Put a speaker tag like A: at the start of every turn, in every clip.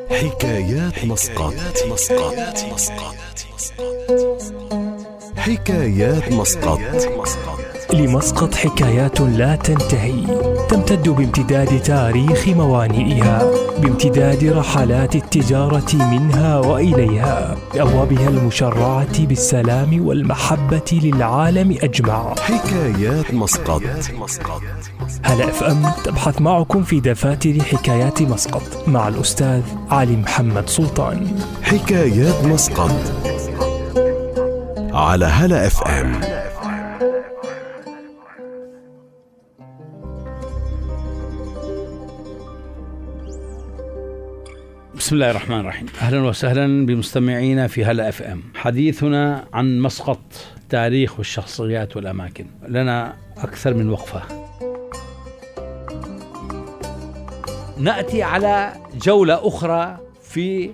A: حكايات مسقط. حكايات مسقط.
B: لمسقط حكايات لا تنتهي، تمتد بامتداد تاريخ موانئها، بامتداد رحلات التجارة منها وإليها، بأبوابها المشرعة بالسلام والمحبة للعالم أجمع.
A: حكايات مسقط.
B: هلا اف ام تبحث معكم في دفاتر حكايات مسقط مع الأستاذ علي محمد سلطان.
A: حكايات مسقط على هلا اف ام.
C: بسم الله الرحمن الرحيم. أهلا وسهلا بمستمعينا في هلا اف ام. حديثنا عن مسقط، التاريخ والشخصيات والأماكن. لنا أكثر من وقفة. نأتي على جولة أخرى في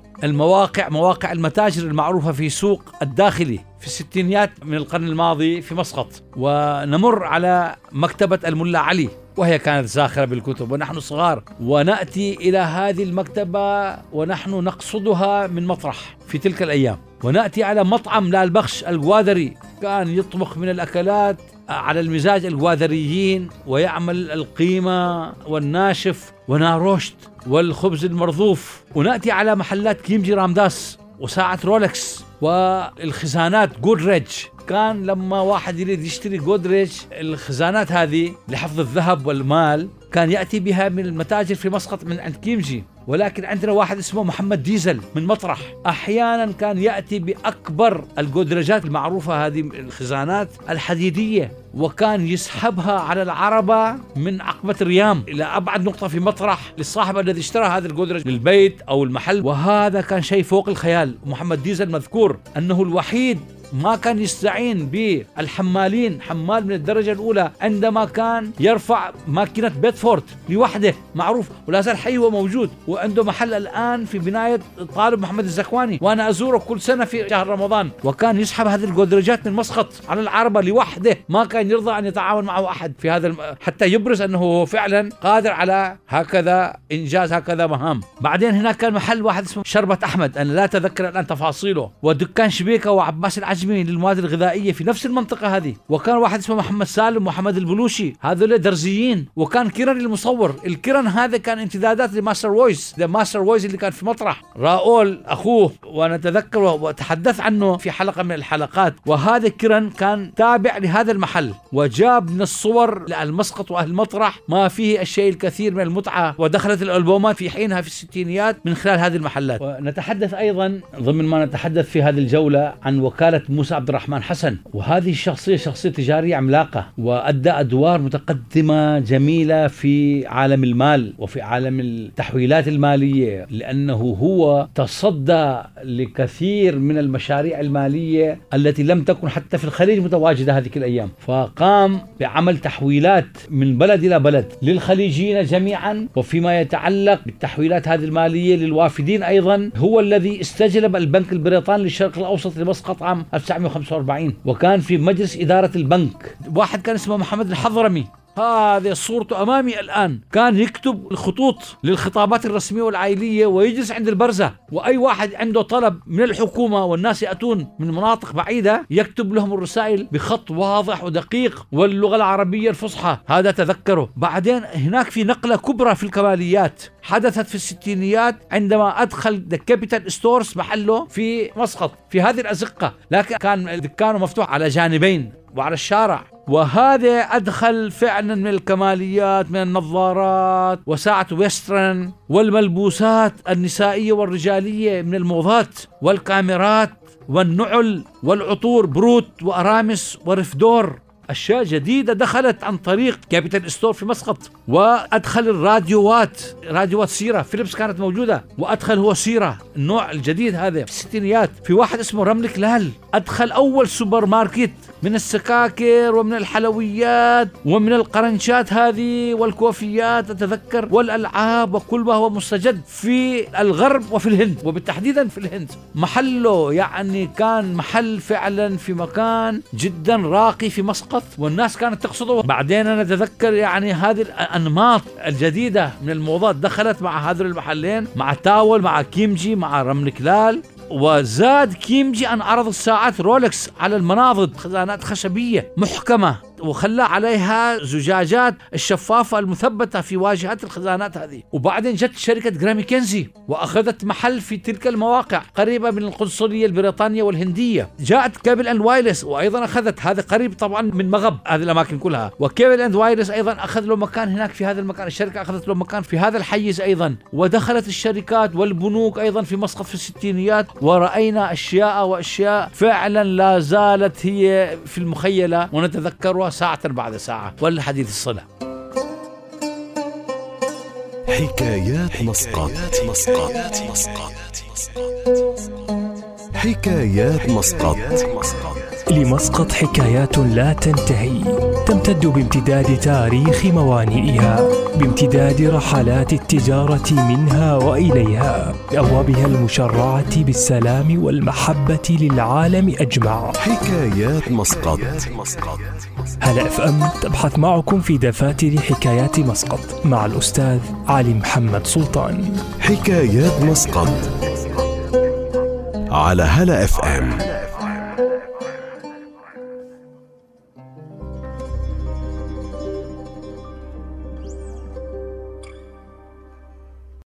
C: مواقع المتاجر المعروفة في سوق الداخلي في الستينيات من القرن الماضي في مسقط، ونمر على مكتبة الملا علي وهي كانت زاخرة بالكتب ونحن صغار، ونأتي إلى هذه المكتبة ونحن نقصدها من مطرح في تلك الأيام، ونأتي على مطعم لالبخش الجوادري، كان يطبخ من الأكلات على المزاج الجوادريين ويعمل القيمة والناشف وناروشت والخبز المرضوف. ونأتي على محلات كيمجي رامداس وساعة رولكس والخزانات جودريج. كان لما واحد يريد يشتري جودريج، الخزانات هذه لحفظ الذهب والمال كان يأتي بها من المتاجر في مسقط من عند كيمجي. ولكن عندنا واحد اسمه محمد ديزل من مطرح، أحيانا كان يأتي بأكبر الجودريجات المعروفة، هذه الخزانات الحديدية، وكان يسحبها على العربة من عقبة الريام إلى أبعد نقطة في مطرح للصاحب الذي اشترى هذا الجودريج للبيت أو المحل، وهذا كان شيء فوق الخيال. محمد ديزل مذكور أنه الوحيد ما كان يستعين بالحمالين، حمال من الدرجة الأولى، عندما كان يرفع ماكينة بيتفورد لوحده، معروف ولا زال حي وموجود، وعنده محل الآن في بناية طالب محمد الزكواني، وأنا أزوره كل سنة في شهر رمضان. وكان يسحب هذه الجودريجات من مسقط على العربة لوحده، ما كان يرضى أن يتعاون معه أحد في هذا حتى يبرز أنه فعلا قادر على هكذا إنجاز هكذا مهام. بعدين هناك كان محل واحد اسمه شربة أحمد، أنا لا أتذكر الآن تفاصيله، ودكان شبيكة وعباس العجمي للمواد الغذائية في نفس المنطقة هذه. وكان واحد اسمه محمد سالم وحمد البلوشي، هذول درزيين. وكان كيرن المصور، الكيرن هذا كان امتدادات لماستر وويس، ماستر وويس اللي كان في مطرح، راؤول أخوه، وأنا أتذكر وتحدث عنه في حلقة من الحلقات. وهذا كيرن كان تابع لهذا المحل، وجاب من الصور للمسقط وأهل المطرح ما فيه الشيء الكثير من المتعة، ودخلت الألبومات في حينها في الستينيات من خلال هذه المحلات. ونتحدث أيضا ضمن ما نتحدث في هذه الجولة عن وكالة موسى عبد الرحمن حسن، وهذه الشخصية شخصية تجارية عملاقة، وأدى أدوار متقدمة جميلة في عالم المال وفي عالم التحويلات المالية، لأنه هو تصدى لكثير من المشاريع المالية التي لم تكن حتى في الخليج متواجدة هذه الأيام، فقام بعمل تحويلات من بلد إلى بلد للخليجيين جميعا. وفيما يتعلق بالتحويلات هذه المالية للوافدين أيضا، هو الذي استجلب البنك البريطاني للشرق الأوسط لمسقط عام 1945، وكان في مجلس إدارة البنك واحد كان اسمه محمد الحضرمي، هذه صورته أمامي الآن. كان يكتب الخطوط للخطابات الرسمية والعائلية ويجلس عند البرزة، وأي واحد عنده طلب من الحكومة والناس يأتون من مناطق بعيدة يكتب لهم الرسائل بخط واضح ودقيق واللغة العربية الفصحى، هذا تذكره. بعدين هناك في نقلة كبرى في الكماليات حدثت في الستينيات عندما أدخل كابيتال ستورز محله في مسقط في هذه الأزقة، لكن كان دكانه مفتوح على جانبين وعلى الشارع، وهذا أدخل فعلا من الكماليات، من النظارات وساعة ويسترن والملبوسات النسائية والرجالية، من الموضات والكاميرات والنعل والعطور بروت وأرامس ورفدور، أشياء جديدة دخلت عن طريق كابيتال ستور في مسقط. وأدخل الراديوات، راديوات سيرة فيليبس كانت موجودة، وأدخل هو سيرة النوع الجديد هذا في الستينيات. في واحد اسمه رمل كلال أدخل أول سوبر ماركت من السكاكر ومن الحلويات ومن القرنشات هذه والكوفيات أتذكر والألعاب وكل ما هو مستجد في الغرب وفي الهند، وبالتحديدا في الهند. محله يعني كان محل فعلا في مكان جدا راقي في مسقط، مسقط والناس كانت تقصده. بعدين أنا أتذكر يعني هذه الأنماط الجديدة من الموضات دخلت مع هذول المحلين، مع تاول، مع كيمجي، مع رمنكلال. وزاد كيمجي أن عرض الساعات رولكس على المناضد، خزانات خشبية محكمة، وخلى عليها زجاجات الشفافة المثبتة في واجهات الخزانات هذه. وبعدين جت شركة جرامي كنزي وأخذت محل في تلك المواقع قريبة من القنصلية البريطانية والهندية. جاءت كابل أند وايرلس وأيضا أخذت، هذا قريب طبعا من مغب هذه الأماكن كلها، وكابل أند وايرلس أيضا أخذ له مكان هناك في هذا المكان، الشركة أخذت له مكان في هذا الحيز أيضا. ودخلت الشركات والبنوك أيضا في مسقط في الستينيات، ورأينا أشياء وأشياء فعلا لا زالت هي في المخيلة ونتذكرها ساعة بعد ساعة، والحديث الصلة.
A: حكايات مسقط. حكايات مسقط.
B: لمسقط حكايات لا تنتهي، تمتد بامتداد تاريخ موانئها، بامتداد رحلات التجارة منها وإليها، بأبوابها المشرعة بالسلام والمحبة للعالم أجمع.
A: حكايات مسقط.
B: هلا FM تبحث معكم في دفاتر حكايات مسقط مع الأستاذ علي محمد سلطان.
A: حكايات مسقط على هلا FM.